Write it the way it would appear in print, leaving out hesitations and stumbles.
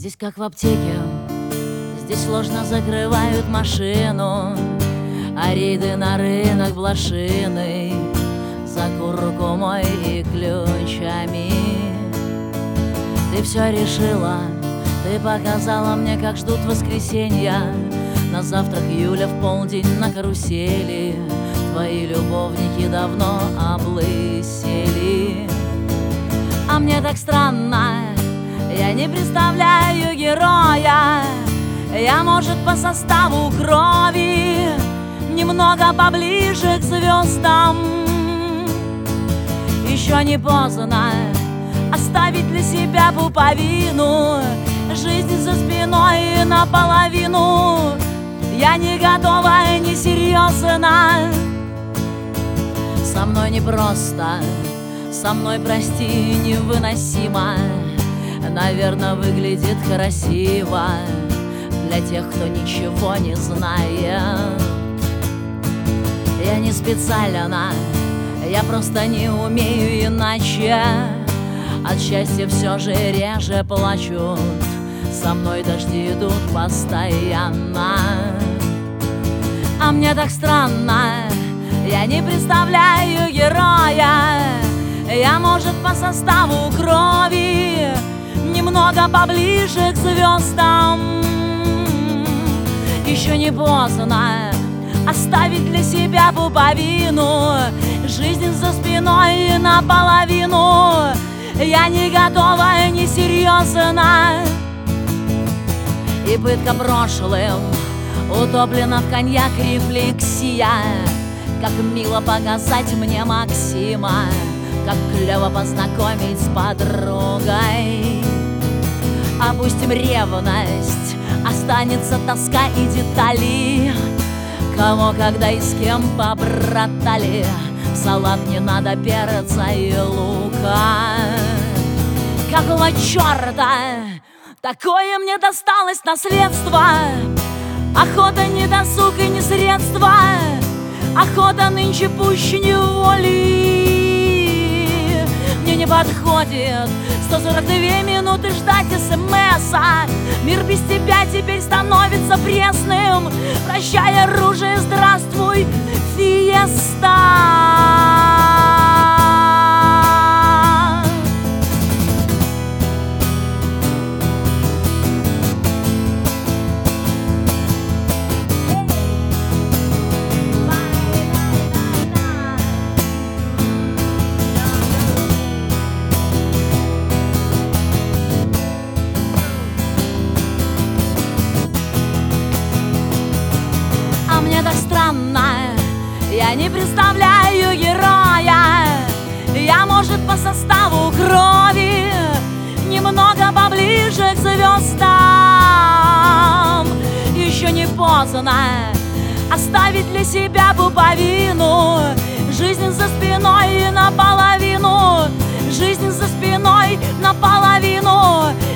Здесь как в аптеке, здесь сложно закрывают машину, а рейды на рынок блошиной за куркумой и ключами. Ты все решила, ты показала мне, как ждут воскресенья. На завтрак Юля в полдень на карусели. Твои любовники давно облысели. А мне так странно, я не представляю героя. Я, может, по составу крови немного поближе к звездам. Еще не поздно оставить для себя пуповину, жизнь за спиной наполовину. Я не готова, не серьезно. Со мной непросто, со мной, прости, невыносимо. Наверное, выглядит красиво для тех, кто ничего не знает. Я не специально, я просто не умею иначе. От счастья все же реже плачут, со мной дожди идут постоянно. А мне так странно, я не представляю героя. Я, может, по составу крови немного поближе к звездам. Еще не поздно оставить для себя пуповину, жизнь за спиной наполовину. Я не готова, не серьезно. И пытка прошлым утоплена в коньяк рефлексия. Как мило показать мне Максима, как клево познакомить с подругой. Опустим ревность, останется тоска и детали. Кого, когда и с кем побратали. В салат не надо перца и лука. Какого черта такое мне досталось наследство? Охота не досуг и не средство. Охота нынче пуще неволи. Мне не подходит 142 минуты ждать СМС-а. Мир без тебя теперь становится пресным. Прощай, оружие, здравствуй, фиеста. Мне так странно, я не представляю героя. Я, может, по составу крови немного поближе к звездам. Еще не поздно оставить для себя пуповину, жизнь за спиной наполовину. Жизнь за спиной наполовину.